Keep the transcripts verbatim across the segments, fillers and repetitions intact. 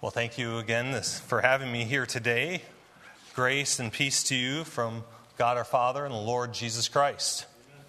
Well, thank you again this, for having me here today. Grace and peace to you from God our Father and the Lord Jesus Christ.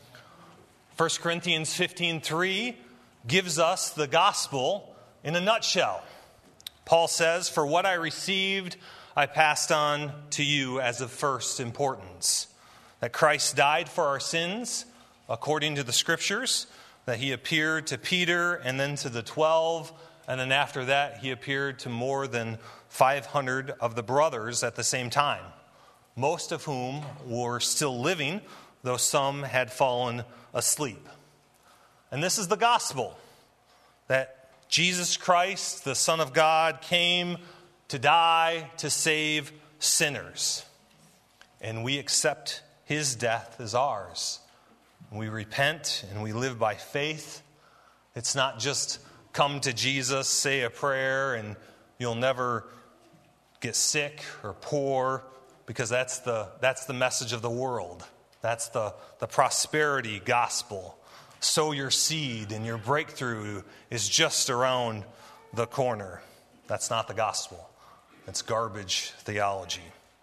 First Corinthians fifteen three gives us the gospel in a nutshell. Paul says, "For what I received, I passed on to you as of first importance, that Christ died for our sins, according to the Scriptures, that he appeared to Peter and then to the twelve, and then after that he appeared to more than five hundred of the brothers at the same time, most of whom were still living, though some had fallen asleep." And this is the gospel, that Jesus Christ, the Son of God, came to die to save sinners. And we accept his death as ours. We repent and we live by faith. It's not just come to Jesus, say a prayer, and you'll never get sick or poor, because that's the that's the message of the world. That's the, the prosperity gospel. Sow your seed and your breakthrough is just around the corner. That's not the gospel. It's garbage theology.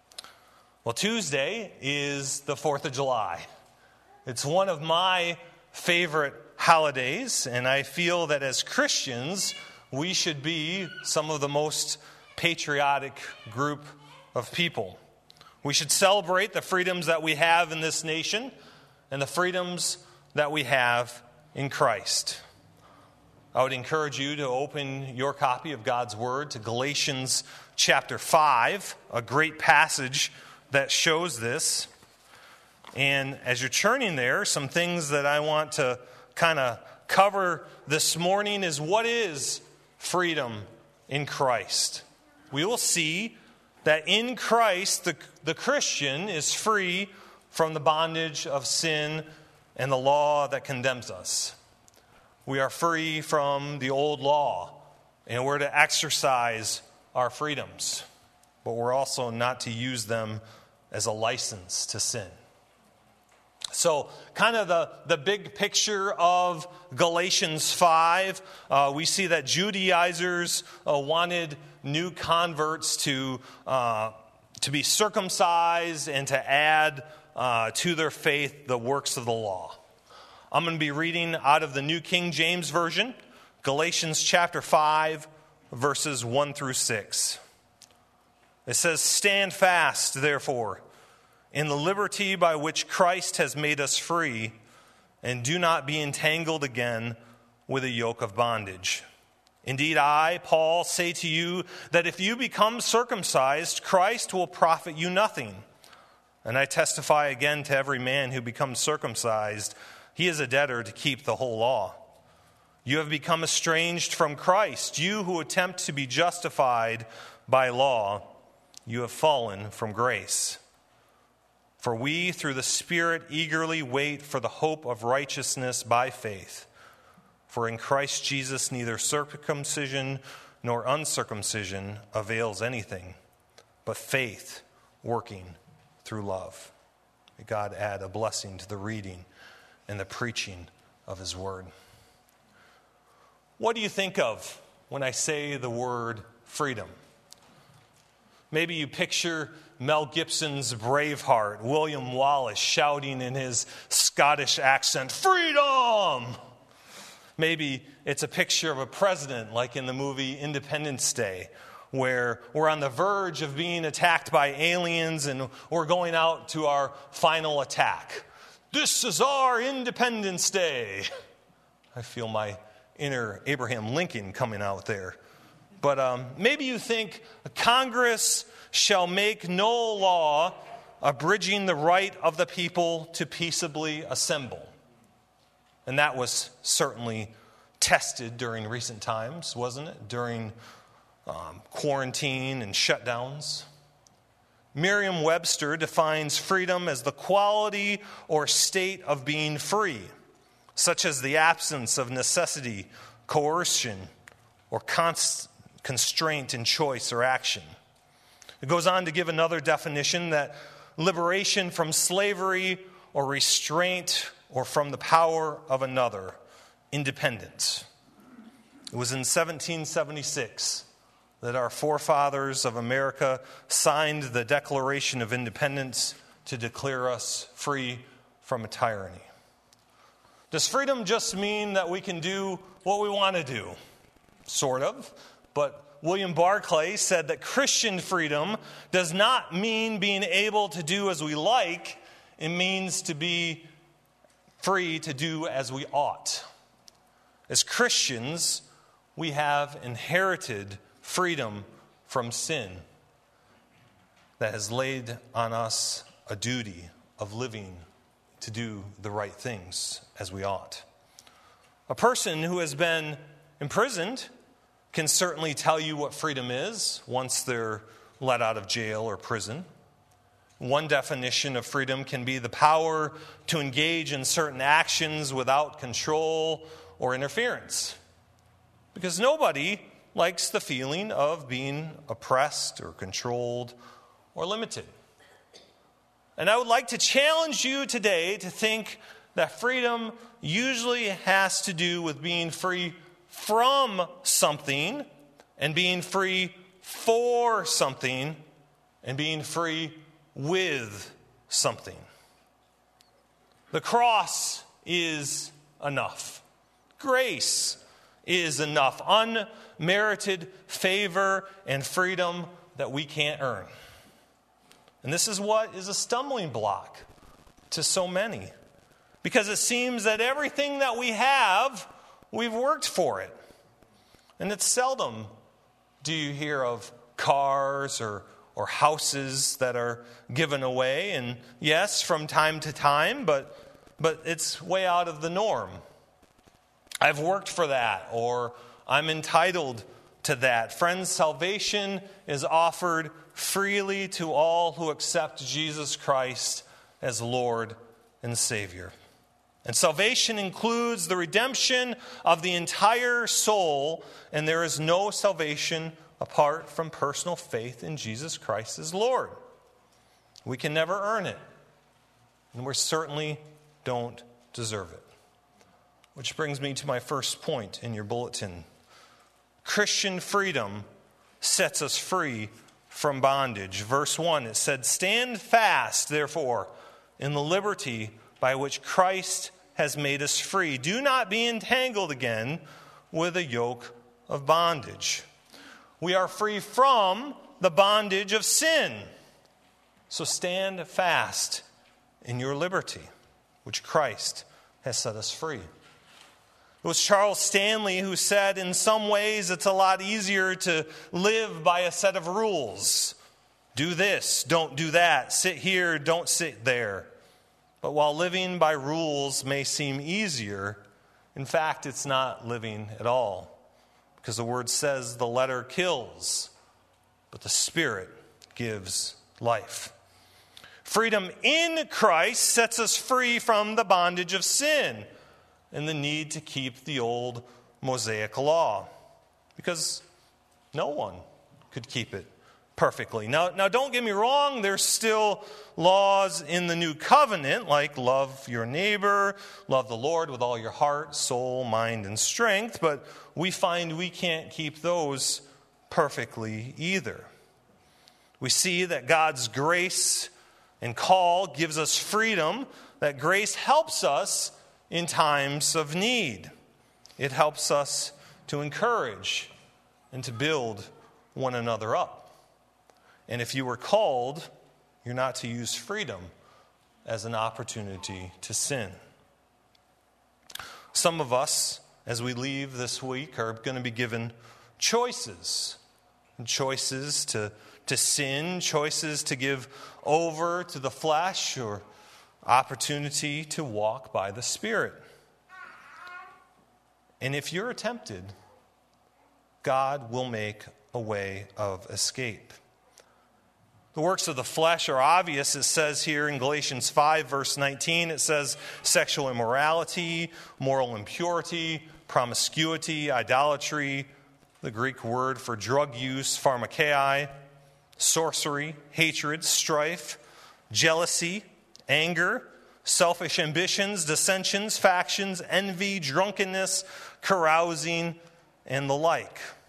Well, Tuesday is the fourth of July. It's one of my favorite holidays, and I feel that as Christians, we should be some of the most patriotic group of people. We should celebrate the freedoms that we have in this nation and the freedoms that we have in Christ. I would encourage you to open your copy of God's Word to Galatians chapter five, a great passage that shows this. And as you're turning there, some things that I want to kind of cover this morning is, what is freedom in Christ? We will see that in Christ, the, the Christian is free from the bondage of sin and the law that condemns us. We are free from the old law, and we're to exercise our freedoms, but we're also not to use them as a license to sin. So kind of the, the big picture of Galatians five, uh, we see that Judaizers uh, wanted new converts to uh, to be circumcised and to add uh, to their faith the works of the law. I'm going to be reading out of the New King James Version, Galatians chapter five, verses one through six. It says, "Stand fast, therefore, in the liberty by which Christ has made us free, and do not be entangled again with a yoke of bondage. Indeed, I, Paul, say to you that if you become circumcised, Christ will profit you nothing. And I testify again to every man who becomes circumcised, he is a debtor to keep the whole law. You have become estranged from Christ, you who attempt to be justified by law. You have fallen from grace. For we, through the Spirit, eagerly wait for the hope of righteousness by faith. For in Christ Jesus neither circumcision nor uncircumcision avails anything, but faith working through love." May God add a blessing to the reading and the preaching of his word. What do you think of when I say the word freedom? Maybe you picture Mel Gibson's Braveheart, William Wallace shouting in his Scottish accent, "Freedom!" Maybe it's a picture of a president like in the movie Independence Day, where we're on the verge of being attacked by aliens and we're going out to our final attack. This is our Independence Day. I feel my inner Abraham Lincoln coming out there. But um, maybe you think Congress shall make no law abridging the right of the people to peaceably assemble. And that was certainly tested during recent times, wasn't it? During um, quarantine and shutdowns. Merriam-Webster defines freedom as the quality or state of being free, such as the absence of necessity, coercion, or const- constraint in choice or action. It goes on to give another definition, that liberation from slavery or restraint or from the power of another, independence. It was in seventeen seventy-six that our forefathers of America signed the Declaration of Independence to declare us free from a tyranny. Does freedom just mean that we can do what we want to do? Sort of. But William Barclay said that Christian freedom does not mean being able to do as we like. It means to be free to do as we ought. As Christians, we have inherited freedom from sin that has laid on us a duty of living to do the right things as we ought. A person who has been imprisoned can certainly tell you what freedom is once they're let out of jail or prison. One definition of freedom can be the power to engage in certain actions without control or interference. Because nobody likes the feeling of being oppressed or controlled or limited. And I would like to challenge you today to think that freedom usually has to do with being free from something and being free for something and being free with something. The cross is enough. Grace is enough. Unmerited favor and freedom that we can't earn. And this is what is a stumbling block to so many. Because it seems that everything that we have, we've worked for it. And it's seldom do you hear of cars or, or houses that are given away. And yes, from time to time, but, but it's way out of the norm. I've worked for that, or I'm entitled to that. Friends, salvation is offered freely to all who accept Jesus Christ as Lord and Savior. And salvation includes the redemption of the entire soul, and there is no salvation apart from personal faith in Jesus Christ as Lord. We can never earn it, and we certainly don't deserve it. Which brings me to my first point in your bulletin. Christian freedom sets us free from bondage. Verse one, it said, "Stand fast, therefore, in the liberty by which Christ has made us free. Do not be entangled again with a yoke of bondage." We are free from the bondage of sin. So stand fast in your liberty, which Christ has set us free. It was Charles Stanley who said, in some ways it's a lot easier to live by a set of rules. Do this, don't do that. Sit here, don't sit there. But while living by rules may seem easier, in fact, it's not living at all. Because the word says the letter kills, but the Spirit gives life. Freedom in Christ sets us free from the bondage of sin and the need to keep the old Mosaic law. Because no one could keep it perfectly. Now, now don't get me wrong, there's still laws in the new covenant, like love your neighbor, love the Lord with all your heart, soul, mind, and strength, but we find we can't keep those perfectly either. We see that God's grace and call gives us freedom, that grace helps us in times of need. It helps us to encourage and to build one another up. And if you were called, you're not to use freedom as an opportunity to sin. Some of us, as we leave this week, are going to be given choices. Choices to, to sin, choices to give over to the flesh, or opportunity to walk by the Spirit. And if you're tempted, God will make a way of escape. The works of the flesh are obvious. It says here in Galatians five, verse nineteen, it says sexual immorality, moral impurity, promiscuity, idolatry, the Greek word for drug use, pharmakeia, sorcery, hatred, strife, jealousy, anger, selfish ambitions, dissensions, factions, envy, drunkenness, carousing, and the like.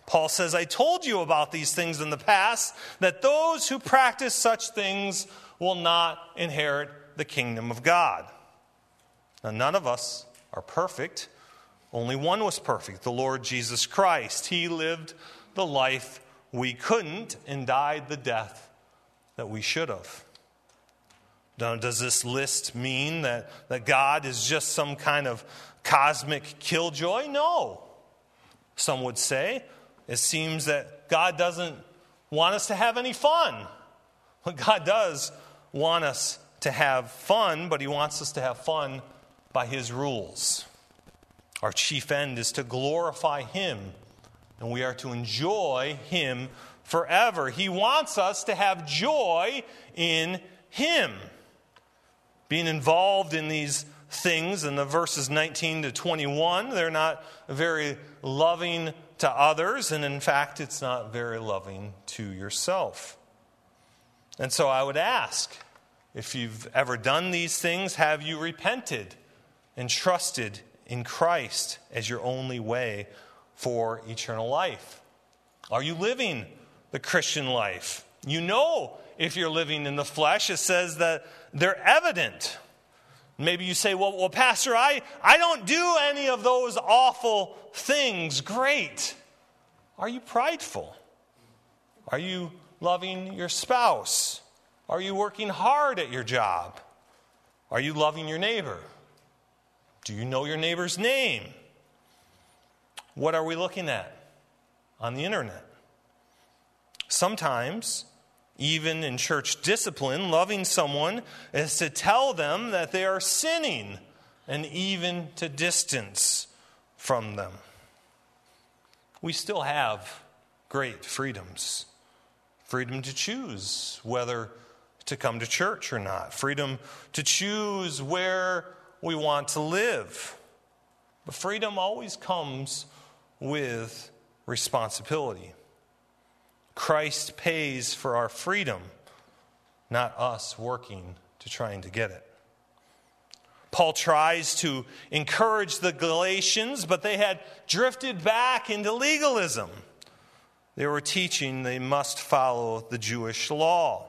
Paul says, I told you about these things in the past, that those who practice such things will not inherit the kingdom of God. Now, none of us are perfect. Only one was perfect, the Lord Jesus Christ. He lived the life we couldn't and died the death that we should have. Now, does this list mean that, that God is just some kind of cosmic killjoy? No. Some would say it seems that God doesn't want us to have any fun. But God does want us to have fun, but he wants us to have fun by his rules. Our chief end is to glorify him, and we are to enjoy him forever. He wants us to have joy in him. Being involved in these things in the verses nineteen to twenty-one, they're not very loving to others, and in fact, it's not very loving to yourself. And so I would ask, if you've ever done these things, have you repented and trusted in Christ as your only way for eternal life? Are you living the Christian life? You know if you're living in the flesh. It says that they're evident. Maybe you say, well, well Pastor, I, I don't do any of those awful things. Great. Are you prideful? Are you loving your spouse? Are you working hard at your job? Are you loving your neighbor? Do you know your neighbor's name? What are we looking at on the internet? Sometimes, even in church discipline, loving someone is to tell them that they are sinning and even to distance from them. We still have great freedoms. Freedom to choose whether to come to church or not. Freedom to choose where we want to live. But freedom always comes with responsibility. Christ pays for our freedom, not us working to trying to get it. Paul tries to encourage the Galatians, but they had drifted back into legalism. They were teaching they must follow the Jewish law.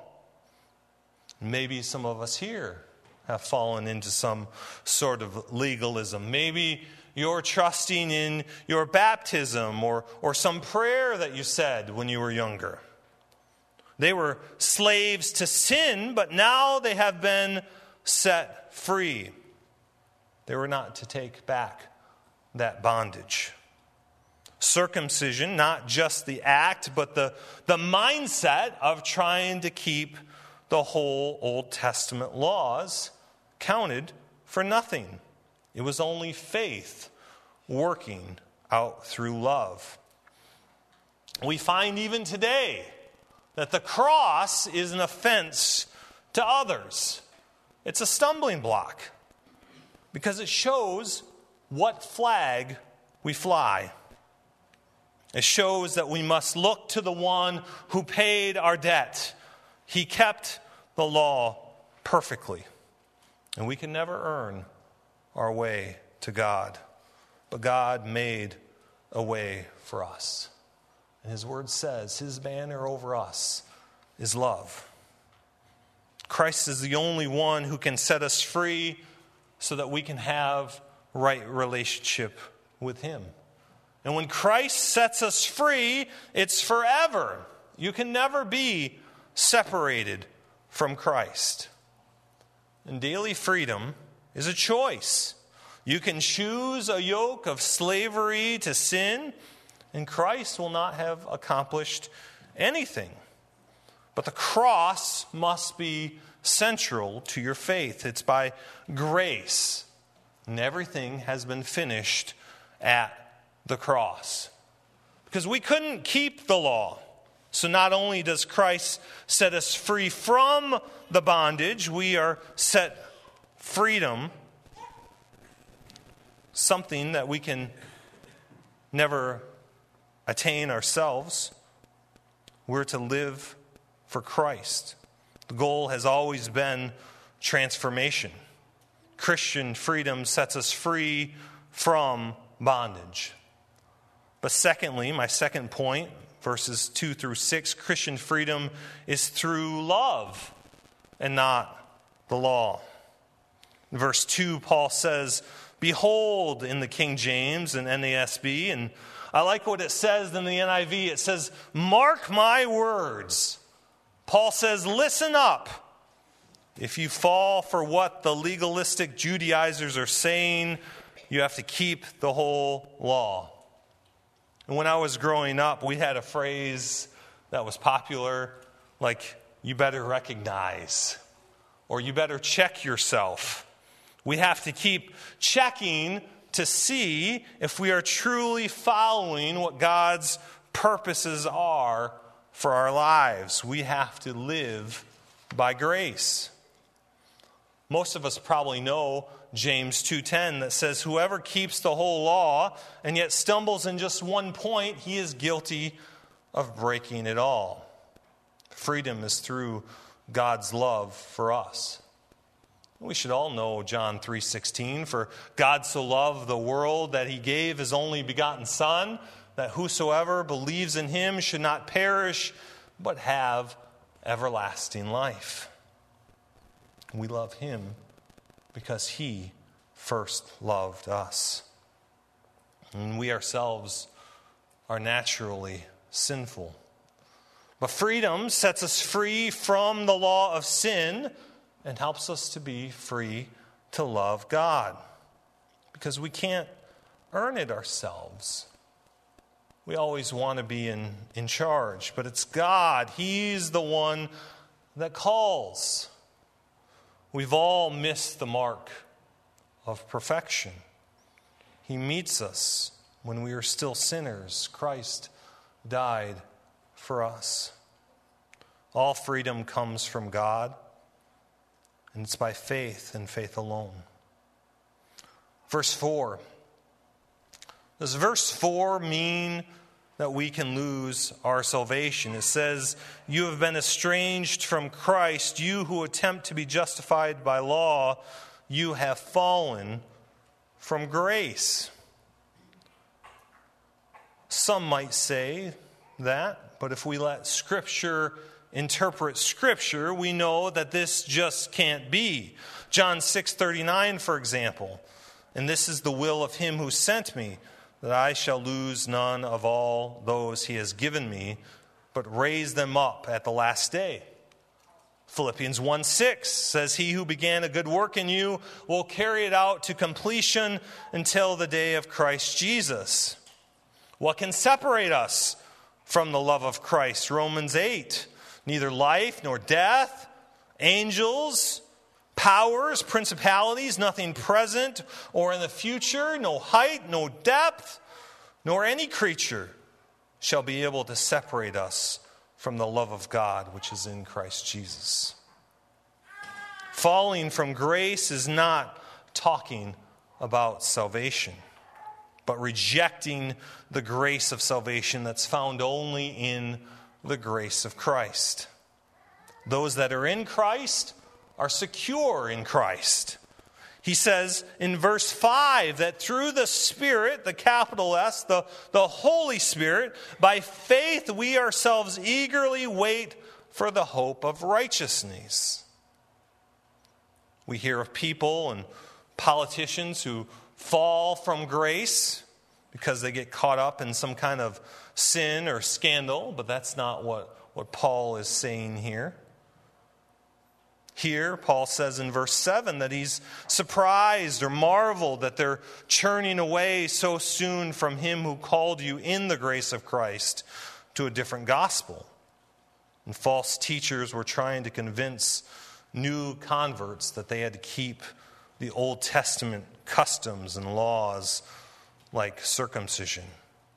Maybe some of us here have fallen into some sort of legalism. Maybe you're trusting in your baptism or, or some prayer that you said when you were younger. They were slaves to sin, but now they have been set free. They were not to take back that bondage. Circumcision, not just the act, but the, the mindset of trying to keep the whole Old Testament laws, counted for nothing. It was only faith working out through love. We find even today that the cross is an offense to others. It's a stumbling block because it shows what flag we fly. It shows that we must look to the one who paid our debt. He kept the law perfectly. And we can never earn our way to God. But God made a way for us. And his word says his banner over us is love. Christ is the only one who can set us free so that we can have right relationship with him. And when Christ sets us free, it's forever. You can never be separated from Christ. And daily freedom is a choice. You can choose a yoke of slavery to sin, and Christ will not have accomplished anything. But the cross must be central to your faith. It's by grace, and everything has been finished at the cross. Because we couldn't keep the law. So not only does Christ set us free from the bondage, we are set freedom, something that we can never attain ourselves. We're to live for Christ. The goal has always been transformation. Christian freedom sets us free from bondage. But secondly, my second point, verses two through six, Christian freedom is through love and not the law. In verse two, Paul says, "Behold," in the King James and N A S B, and I like what it says in the N I V. It says, "Mark my words." Paul says, listen up. If you fall for what the legalistic Judaizers are saying, you have to keep the whole law. And when I was growing up, we had a phrase that was popular, like, you better recognize, or you better check yourself. We have to keep checking to see if we are truly following what God's purposes are for our lives. We have to live by grace. Most of us probably know James two ten that says, "Whoever keeps the whole law and yet stumbles in just one point, he is guilty of breaking it all." Freedom is through God's love for us. We should all know John three sixteen, "For God so loved the world that he gave his only begotten Son, that whosoever believes in him should not perish, but have everlasting life." We love him because he first loved us. And we ourselves are naturally sinful. But freedom sets us free from the law of sin and helps us to be free to love God. Because we can't earn it ourselves. We always want to be in, in charge, but it's God. He's the one that calls. We've all missed the mark of perfection. He meets us when we are still sinners. Christ died for us. All freedom comes from God, and it's by faith and faith alone. Verse four. Does verse four mean that we can lose our salvation? It says, "You have been estranged from Christ, you who attempt to be justified by law, you have fallen from grace." Some might say that, but if we let Scripture interpret Scripture, we know that this just can't be. John six thirty-nine, for example, "And this is the will of him who sent me, that I shall lose none of all those he has given me, but raise them up at the last day." Philippians one six says, "He who began a good work in you will carry it out to completion until the day of Christ Jesus." What can separate us from the love of Christ? Romans eight, "Neither life nor death, angels, powers, principalities, nothing present or in the future, no height, no depth, nor any creature shall be able to separate us from the love of God which is in Christ Jesus." Falling from grace is not talking about salvation, but rejecting the grace of salvation that's found only in the grace of Christ. Those that are in Christ are secure in Christ. He says in verse five that through the Spirit, the capital S, the, the Holy Spirit, by faith we ourselves eagerly wait for the hope of righteousness. We hear of people and politicians who fall from grace because they get caught up in some kind of sin or scandal, but that's not what, what Paul is saying here. Here, Paul says in verse seven that he's surprised or marveled that they're churning away so soon from him who called you in the grace of Christ to a different gospel. And false teachers were trying to convince new converts that they had to keep the Old Testament customs and laws like circumcision.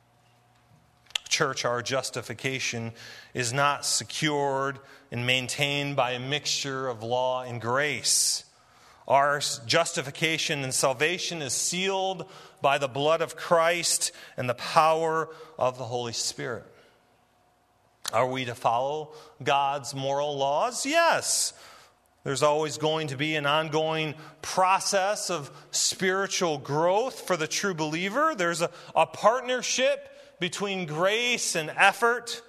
Church, our justification is not secured and maintained by a mixture of law and grace. Our justification and salvation is sealed by the blood of Christ and the power of the Holy Spirit. Are we to follow God's moral laws? Yes. There's always going to be an ongoing process of spiritual growth for the true believer. There's a, a partnership between grace and effort?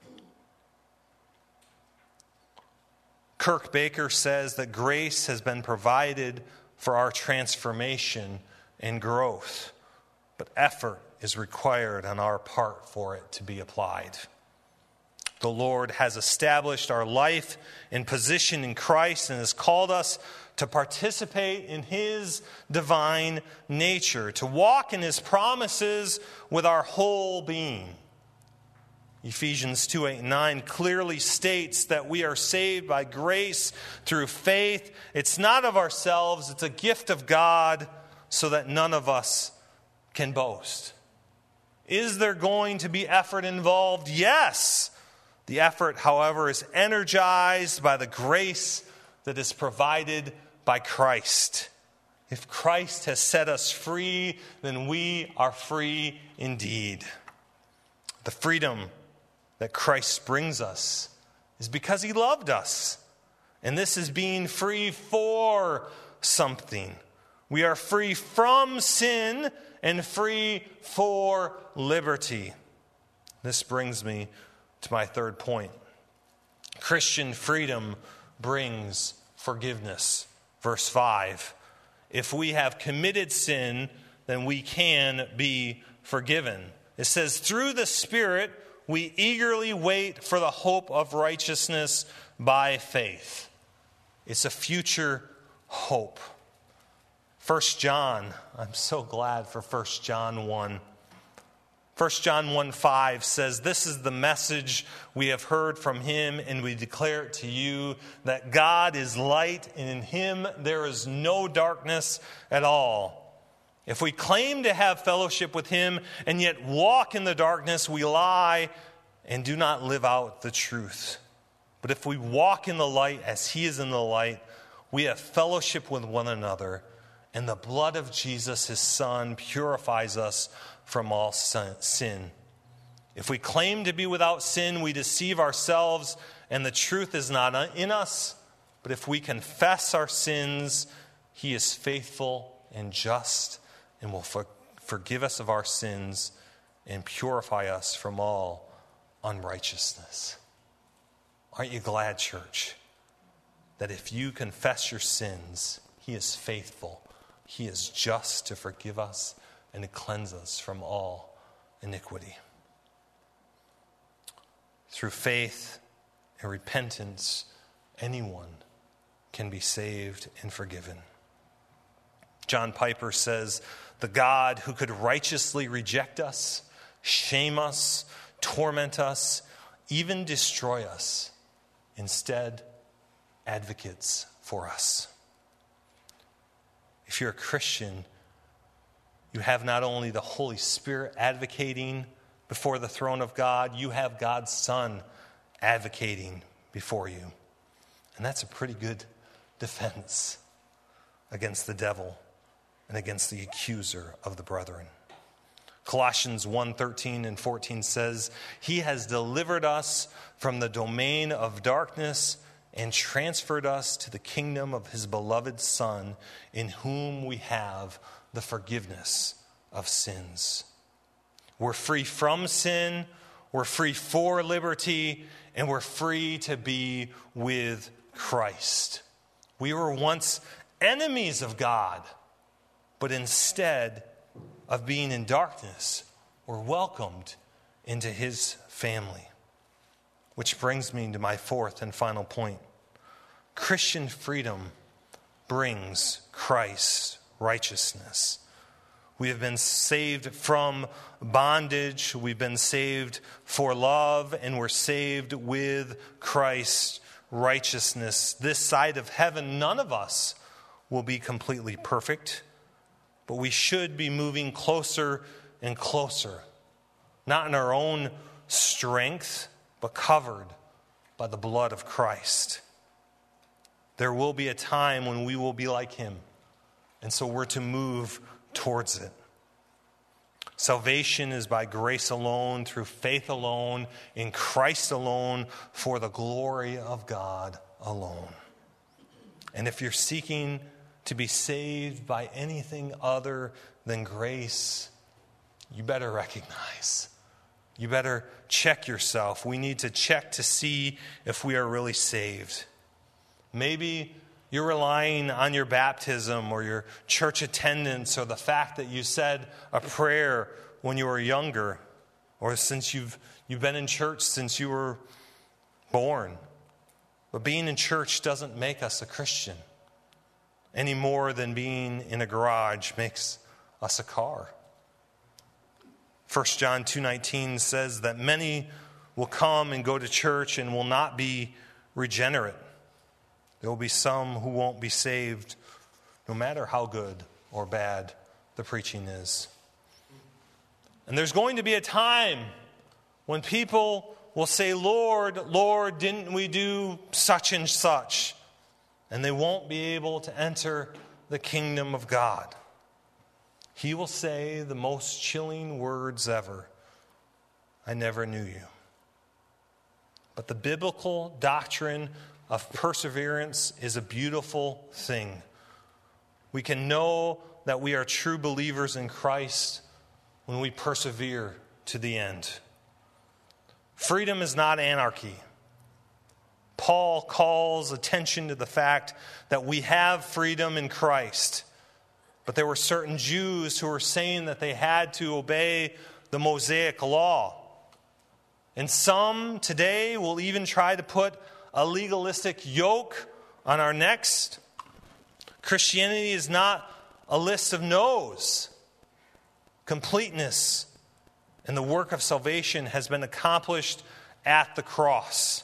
Kirk Baker says that grace has been provided for our transformation and growth, but effort is required on our part for it to be applied. The Lord has established our life and position in Christ and has called us to participate in His divine nature, to walk in His promises with our whole being. Ephesians two, eight, and nine clearly states that we are saved by grace through faith. It's not of ourselves, it's a gift of God, so that none of us can boast. Is there going to be effort involved? Yes. The effort, however, is energized by the grace that is provided by Christ. If Christ has set us free, then we are free indeed. The freedom that Christ brings us is because He loved us. And this is being free for something. We are free from sin and free for liberty. This brings me to my third point. Christian freedom brings forgiveness. Verse five. If we have committed sin, then we can be forgiven. It says, through the Spirit, we eagerly wait for the hope of righteousness by faith. It's a future hope. First John, I'm so glad for First John one. First John one five says, this is the message we have heard from Him, and we declare it to you, that God is light, and in Him there is no darkness at all. If we claim to have fellowship with Him and yet walk in the darkness, we lie and do not live out the truth. But if we walk in the light as He is in the light, we have fellowship with one another, and the blood of Jesus, His Son, purifies us from all sin. If we claim to be without sin, we deceive ourselves, and the truth is not in us. But if we confess our sins, He is faithful and just and will for- forgive us of our sins and purify us from all unrighteousness. Aren't you glad, church, that if you confess your sins, He is faithful, He is just to forgive us and to cleanse us from all iniquity. Through faith and repentance, anyone can be saved and forgiven. John Piper says, the God who could righteously reject us, shame us, torment us, even destroy us, instead advocates for us. If you're a Christian, you have not only the Holy Spirit advocating before the throne of God, you have God's Son advocating before you. And that's a pretty good defense against the devil and against the accuser of the brethren. Colossians one thirteen and fourteen says, He has delivered us from the domain of darkness and transferred us to the kingdom of His beloved Son, in whom we have the forgiveness of sins. We're free from sin, we're free for liberty, and we're free to be with Christ. We were once enemies of God, but instead of being in darkness, we're welcomed into His family. Which brings me to my fourth and final point. Christian freedom brings Christ's righteousness. We have been saved from bondage. We've been saved for love, and we're saved with Christ's righteousness. This side of heaven, none of us will be completely perfect, but we should be moving closer and closer, not in our own strength, but covered by the blood of Christ. There will be a time when we will be like Him, and so we're to move towards it. Salvation is by grace alone, through faith alone, in Christ alone, for the glory of God alone. And if you're seeking to be saved by anything other than grace, you better recognize You better check yourself. We need to check to see if we are really saved. Maybe you're relying on your baptism or your church attendance or the fact that you said a prayer when you were younger or since you've you've been in church since you were born. But being in church doesn't make us a Christian any more than being in a garage makes us a car. First John two nineteen says that many will come and go to church and will not be regenerate. There will be some who won't be saved no matter how good or bad the preaching is. And there's going to be a time when people will say, Lord, Lord, didn't we do such and such? And they won't be able to enter the kingdom of God. He will say the most chilling words ever. I never knew you. But the biblical doctrine of perseverance is a beautiful thing. We can know that we are true believers in Christ when we persevere to the end. Freedom is not anarchy. Paul calls attention to the fact that we have freedom in Christ. But there were certain Jews who were saying that they had to obey the Mosaic law. And some today will even try to put a legalistic yoke on our necks. Christianity is not a list of no's. Completeness and the work of salvation has been accomplished at the cross.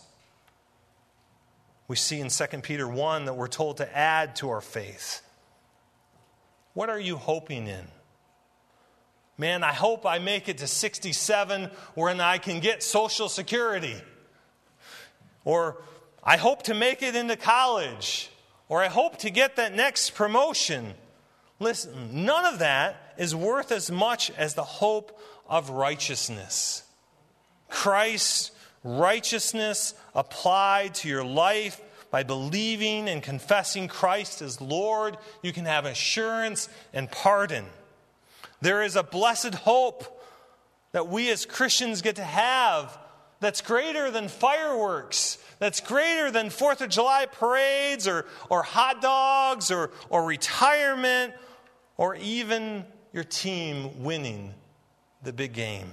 We see in Second Peter one that we're told to add to our faith. What are you hoping in? Man, I hope I make it to sixty-seven when I can get Social Security. Or I hope to make it into college. Or I hope to get that next promotion. Listen, none of that is worth as much as the hope of righteousness. Christ's righteousness applied to your life by believing and confessing Christ as Lord, you can have assurance and pardon. There is a blessed hope that we as Christians get to have that's greater than fireworks, that's greater than Fourth of July parades or, or hot dogs or, or retirement or even your team winning the big game.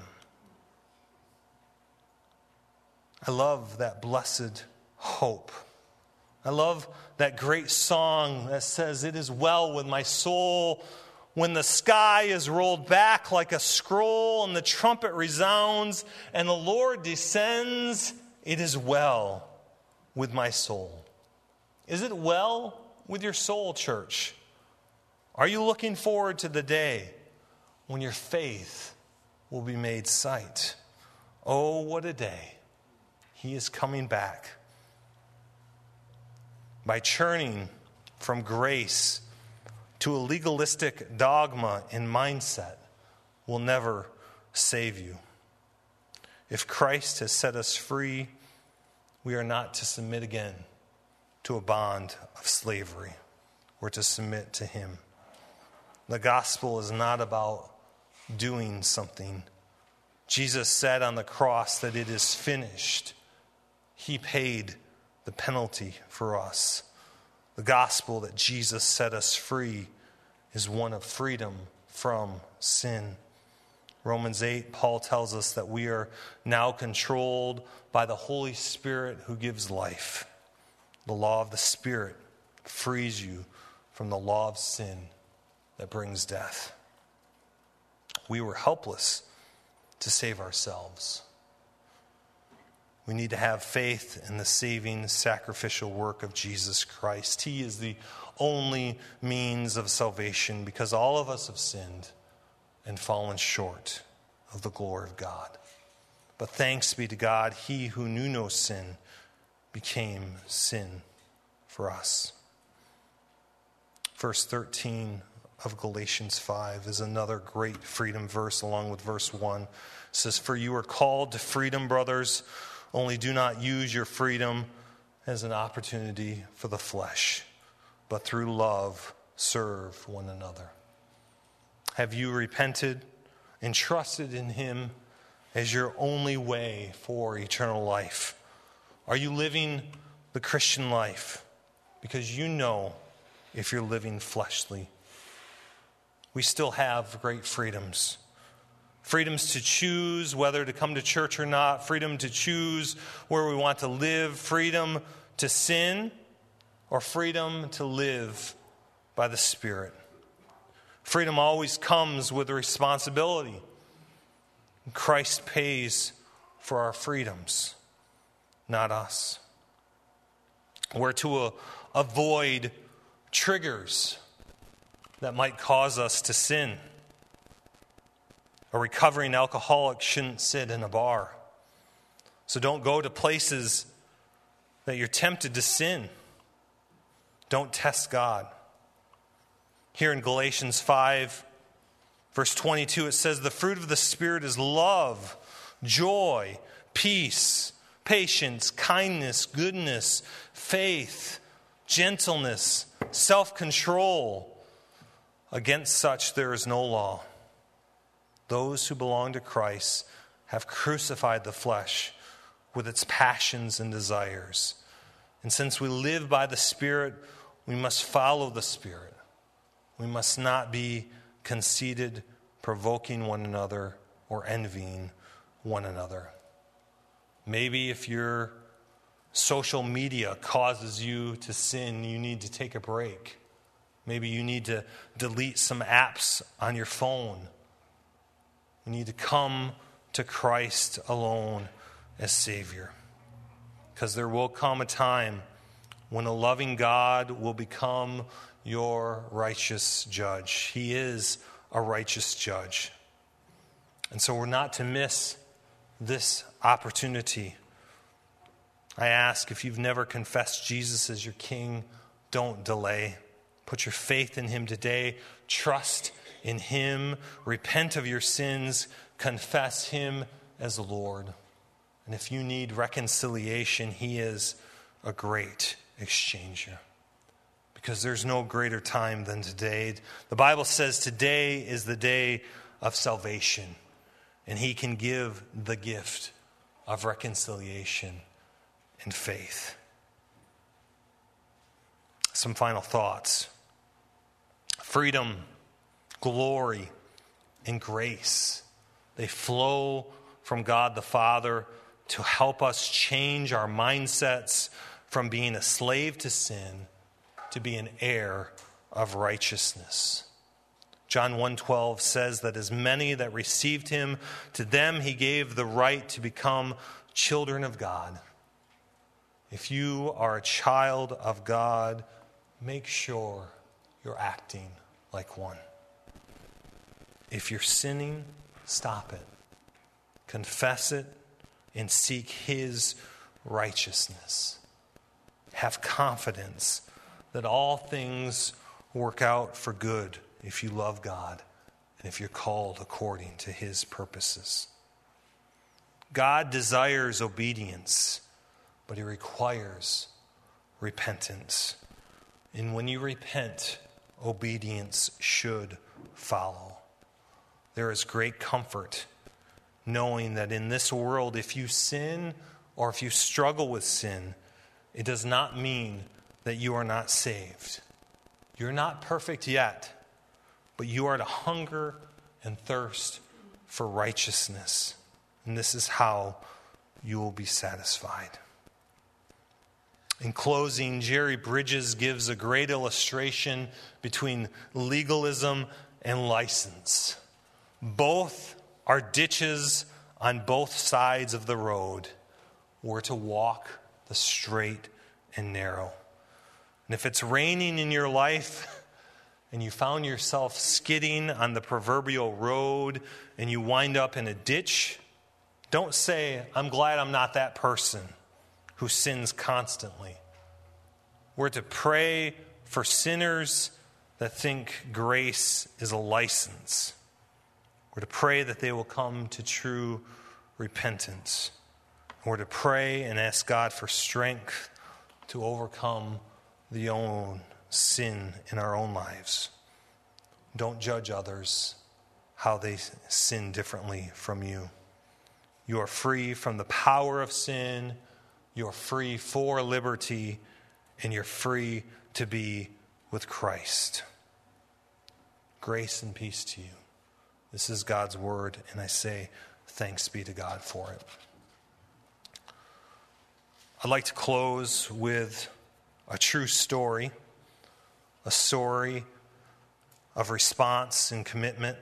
I love that blessed hope. I love that great song that says, it is well with my soul when the sky is rolled back like a scroll and the trumpet resounds and the Lord descends. It is well with my soul. Is it well with your soul, church? Are you looking forward to the day when your faith will be made sight? Oh, what a day. He is coming back. By churning from grace to a legalistic dogma and mindset will never save you. If Christ has set us free, we are not to submit again to a bond of slavery. We're to submit to Him. The gospel is not about doing something. Jesus said on the cross that it is finished. He paid the penalty for us. The gospel that Jesus set us free is one of freedom from sin. Romans eight, Paul tells us that we are now controlled by the Holy Spirit who gives life. The law of the Spirit frees you from the law of sin that brings death. We were helpless to save ourselves. We need to have faith in the saving, sacrificial work of Jesus Christ. He is the only means of salvation because all of us have sinned and fallen short of the glory of God. But thanks be to God, He who knew no sin became sin for us. Verse thirteen of Galatians five is another great freedom verse along with verse one. It says, "For you are called to freedom, brothers. Only do not use your freedom as an opportunity for the flesh, but through love serve one another." Have you repented and trusted in Him as your only way for eternal life? Are you living the Christian life? Because you know if you're living fleshly. We still have great freedoms. Freedoms to choose whether to come to church or not. Freedom to choose where we want to live. Freedom to sin, or freedom to live by the Spirit. Freedom always comes with responsibility. Christ pays for our freedoms, not us. We're to uh, avoid triggers that might cause us to sin. A recovering alcoholic shouldn't sit in a bar. So don't go to places that you're tempted to sin. Don't test God. Here in Galatians five, verse twenty-two, it says, the fruit of the Spirit is love, joy, peace, patience, kindness, goodness, faith, gentleness, self-control. Against such there is no law. Those who belong to Christ have crucified the flesh with its passions and desires. And since we live by the Spirit, we must follow the Spirit. We must not be conceited, provoking one another, or envying one another. Maybe if your social media causes you to sin, you need to take a break. Maybe you need to delete some apps on your phone. You need to come to Christ alone as Savior. Because there will come a time when a loving God will become your righteous judge. He is a righteous judge. And so we're not to miss this opportunity. I ask, if you've never confessed Jesus as your King, don't delay. Put your faith in Him today. Trust in Him. Repent of your sins. Confess Him as Lord. And if you need reconciliation, He is a great exchanger. Because there's no greater time than today. The Bible says today is the day of salvation. And He can give the gift of reconciliation and faith. Some final thoughts. Freedom, glory, and grace, they flow from God the Father to help us change our mindsets from being a slave to sin to be an heir of righteousness. John one twelve says that as many that received Him, to them He gave the right to become children of God. If you are a child of God, make sure you're acting like one. If you're sinning, stop it. Confess it and seek His righteousness. Have confidence that all things work out for good if you love God and if you're called according to His purposes. God desires obedience, but He requires repentance. And when you repent, obedience should follow. There is great comfort knowing that in this world, if you sin or if you struggle with sin, it does not mean that you are not saved. You're not perfect yet, but you are to hunger and thirst for righteousness. And this is how you will be satisfied. In closing, Jerry Bridges gives a great illustration between legalism and license. Both are ditches on both sides of the road. We're to walk the straight and narrow. And if it's raining in your life and you found yourself skidding on the proverbial road and you wind up in a ditch, don't say, I'm glad I'm not that person who sins constantly. We're to pray for sinners that think grace is a license. We're to pray that they will come to true repentance. We're to pray and ask God for strength to overcome the own sin in our own lives. Don't judge others how they sin differently from you. You are free from the power of sin. You're free for liberty. And you're free to be with Christ. Grace and peace to you. This is God's word, and I say thanks be to God for it. I'd like to close with a true story, a story of response and commitment.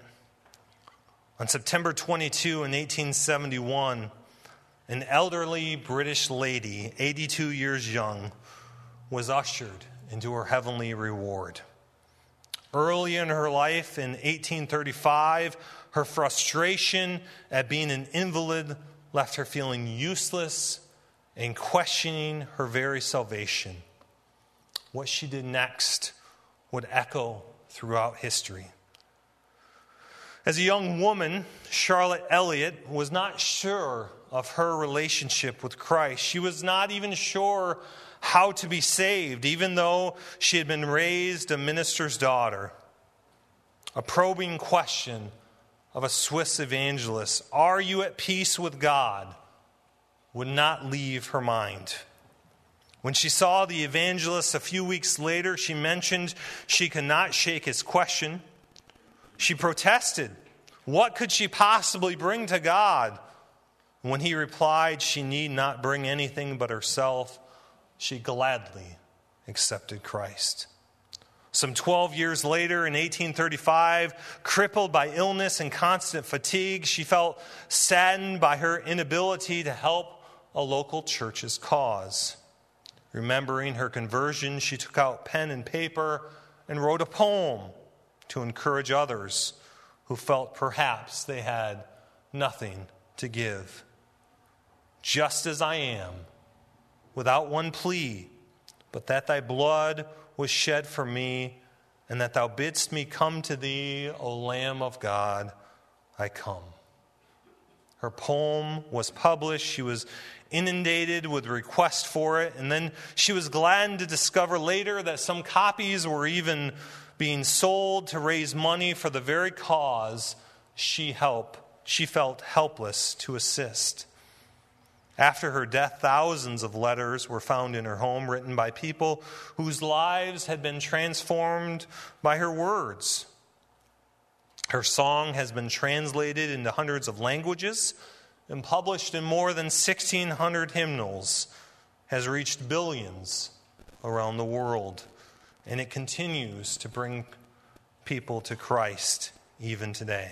On September twenty-second in eighteen seventy-one, an elderly British lady, eighty-two years young, was ushered into her heavenly reward. Early in her life, in eighteen thirty-five, her frustration at being an invalid left her feeling useless and questioning her very salvation. What she did next would echo throughout history. As a young woman, Charlotte Elliott was not sure of her relationship with Christ. She was not even sure how to be saved, even though she had been raised a minister's daughter. A probing question of a Swiss evangelist, "Are you at peace with God?" would not leave her mind. When she saw the evangelist a few weeks later, she mentioned she could not shake his question. She protested. What could she possibly bring to God? When he replied she need not bring anything but herself, she gladly accepted Christ. Some twelve years later, in eighteen thirty-five, crippled by illness and constant fatigue, she felt saddened by her inability to help a local church's cause. Remembering her conversion, she took out pen and paper and wrote a poem to encourage others who felt perhaps they had nothing to give. Just as I am, without one plea, but that thy blood was shed for me, and that thou bidst me come to thee, O Lamb of God, I come. Her poem was published. She was inundated with requests for it, and then she was glad to discover later that some copies were even being sold to raise money for the very cause she help, she felt helpless to assist. After her death, thousands of letters were found in her home written by people whose lives had been transformed by her words. Her song has been translated into hundreds of languages and published in more than sixteen hundred hymnals, has reached billions around the world, and it continues to bring people to Christ even today.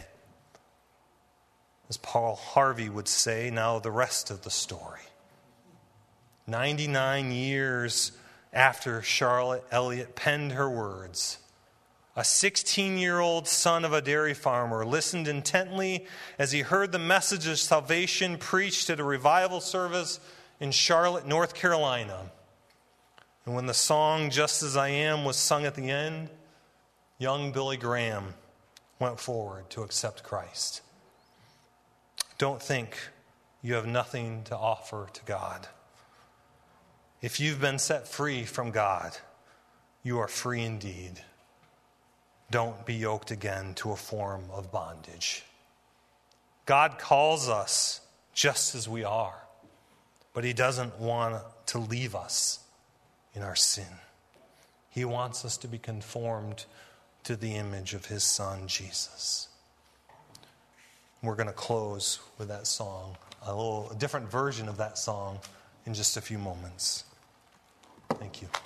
As Paul Harvey would say, now the rest of the story. ninety-nine years after Charlotte Elliott penned her words, a sixteen-year-old son of a dairy farmer listened intently as he heard the message of salvation preached at a revival service in Charlotte, North Carolina. And when the song, Just As I Am, was sung at the end, young Billy Graham went forward to accept Christ. Don't think you have nothing to offer to God. If you've been set free from God, you are free indeed. Don't be yoked again to a form of bondage. God calls us just as we are, but he doesn't want to leave us in our sin. He wants us to be conformed to the image of his Son, Jesus. We're going to close with that song, a little a different version of that song in just a few moments. Thank you.